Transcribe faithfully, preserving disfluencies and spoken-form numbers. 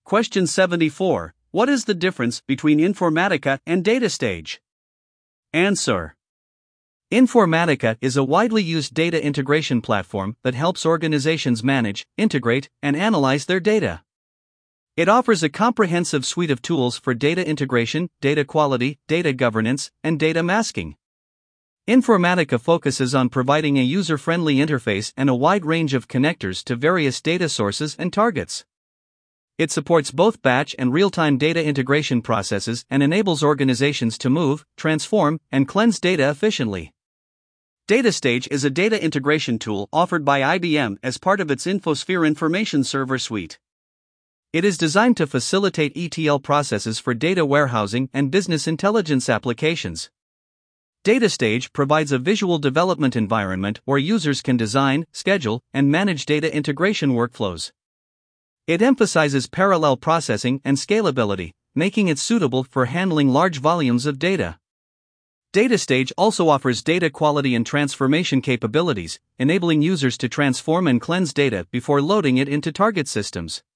Question seventy-four. What is the difference between Informatica and DataStage? Answer. Informatica is a widely used data integration platform that helps organizations manage, integrate, and analyze their data. It offers a comprehensive suite of tools for data integration, data quality, data governance, and data masking. Informatica focuses on providing a user-friendly interface and a wide range of connectors to various data sources and targets. It supports both batch and real-time data integration processes and enables organizations to move, transform, and cleanse data efficiently. DataStage is a data integration tool offered by I B M as part of its InfoSphere Information Server suite. It is designed to facilitate E T L processes for data warehousing and business intelligence applications. DataStage provides a visual development environment where users can design, schedule, and manage data integration workflows. It emphasizes parallel processing and scalability, making it suitable for handling large volumes of data. DataStage also offers data quality and transformation capabilities, enabling users to transform and cleanse data before loading it into target systems.